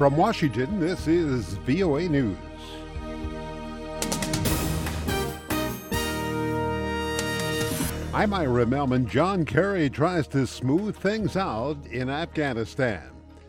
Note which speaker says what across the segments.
Speaker 1: From Washington, this is VOA News. I'm Ira Melman. John Kerry tries to smooth things out in Afghanistan.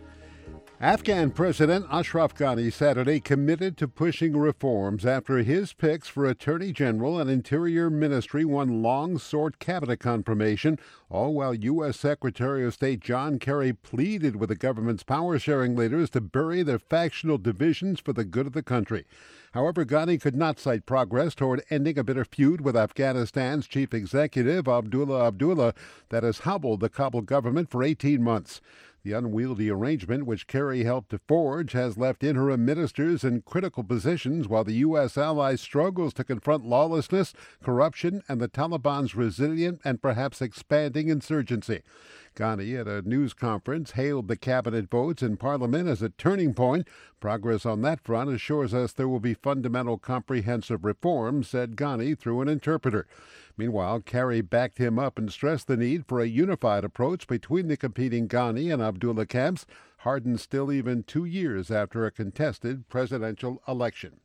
Speaker 1: Afghan President Ashraf Ghani Saturday committed to pushing reforms after his picks for Attorney General and Interior Ministry won long-sought cabinet confirmation, all while U.S. Secretary of State John Kerry pleaded with the government's power-sharing leaders to bury their factional divisions for the good of the country. However, Ghani could not cite progress toward ending a bitter feud with Afghanistan's chief executive, Abdullah Abdullah, that has hobbled the Kabul government for 18 months. The unwieldy arrangement, which Kerry helped to forge, has left interim ministers in critical positions while the U.S. ally struggles to confront lawlessness, corruption, and the Taliban's resilient and perhaps expanding insurgency. Ghani, at a news conference, hailed the cabinet votes in Parliament as a turning point. Progress on that front assures us there will be fundamental comprehensive reforms, said Ghani through an interpreter. Meanwhile, Kerry backed him up and stressed the need for a unified approach between the competing Ghani and Abdullah camps, hardened still even 2 years after a contested presidential election.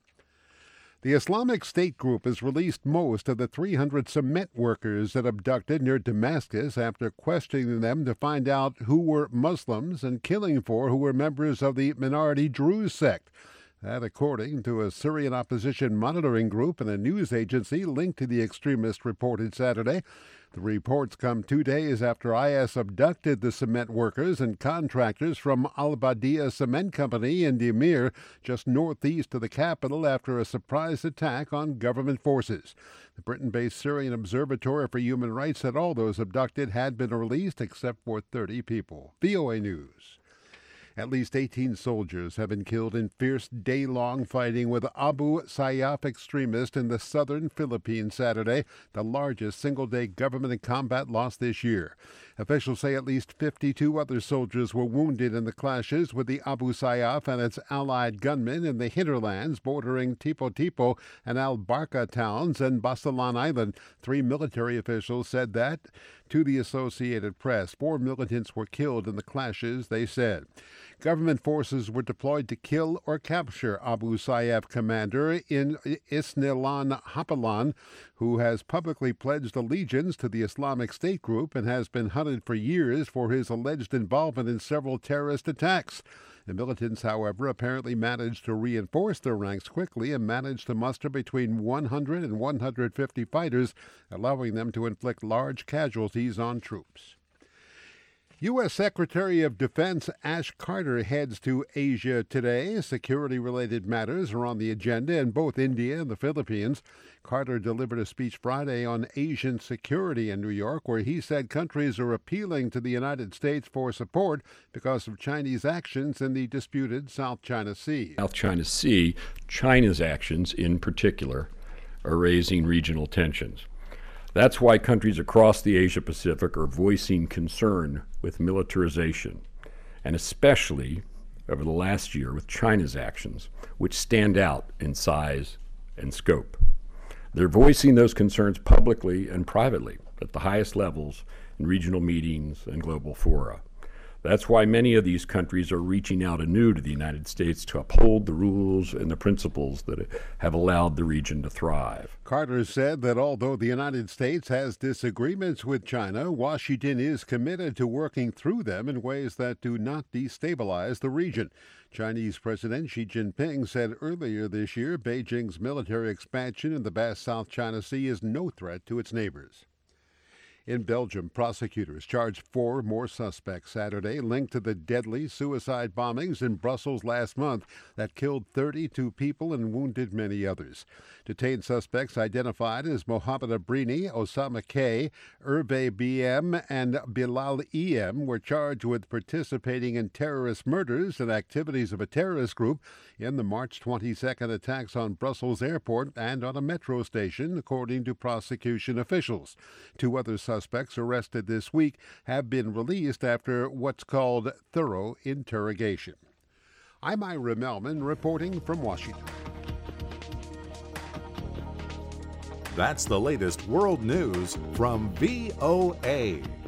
Speaker 1: The Islamic State group has released most of the 300 cement workers it abducted near Damascus after questioning them to find out who were Muslims and killing 4 who were members of the minority Druze sect. That, according to a Syrian opposition monitoring group and a news agency linked to the extremists, reported Saturday. The reports come 2 days after IS abducted the cement workers and contractors from Al-Badia Cement Company in Dimir, just northeast of the capital, after a surprise attack on government forces. The Britain-based Syrian Observatory for Human Rights said all those abducted had been released except for 30 people. VOA News. At least 18 soldiers have been killed in fierce day-long fighting with Abu Sayyaf extremists in the southern Philippines Saturday, the largest single-day government and combat loss this year. Officials say at least 52 other soldiers were wounded in the clashes with the Abu Sayyaf and its allied gunmen in the hinterlands bordering Tipo-Tipo and Al-Barca towns and Basilan Island. 3 military officials said that to the Associated Press. 4 militants were killed in the clashes, they said. Government forces were deployed to kill or capture Abu Sayyaf commander in Isnilan Hapalan, who has publicly pledged allegiance to the Islamic State group and has been hunted for years for his alleged involvement in several terrorist attacks. The militants, however, apparently managed to reinforce their ranks quickly and managed to muster between 100 and 150 fighters, allowing them to inflict large casualties on troops. U.S. Secretary of Defense Ash Carter heads to Asia today. Security-related matters are on the agenda in both India and the Philippines. Carter delivered a speech Friday on Asian security in New York, where he said countries are appealing to the United States for support because of Chinese actions in the disputed South China Sea.
Speaker 2: South China Sea, China's actions in particular, are raising regional tensions. That's why countries across the Asia-Pacific are voicing concern with militarization, and especially over the last year with China's actions, which stand out in size and scope. They're voicing those concerns publicly and privately at the highest levels in regional meetings and global fora. That's why many of these countries are reaching out anew to the United States to uphold the rules and the principles that have allowed the region to thrive.
Speaker 1: Carter said that although the United States has disagreements with China, Washington is committed to working through them in ways that do not destabilize the region. Chinese President Xi Jinping said earlier this year Beijing's military expansion in the vast South China Sea is no threat to its neighbors. In Belgium, prosecutors charged 4 more suspects Saturday linked to the deadly suicide bombings in Brussels last month that killed 32 people and wounded many others. Detained suspects identified as Mohamed Abrini, Osama K., Hervé BM, and Bilal EM were charged with participating in terrorist murders and activities of a terrorist group in the March 22nd attacks on Brussels airport and on a metro station, according to prosecution officials. 2 other suspects arrested this week have been released after what's called thorough interrogation. I'm Ira Melman reporting from Washington.
Speaker 3: That's the latest world news from VOA.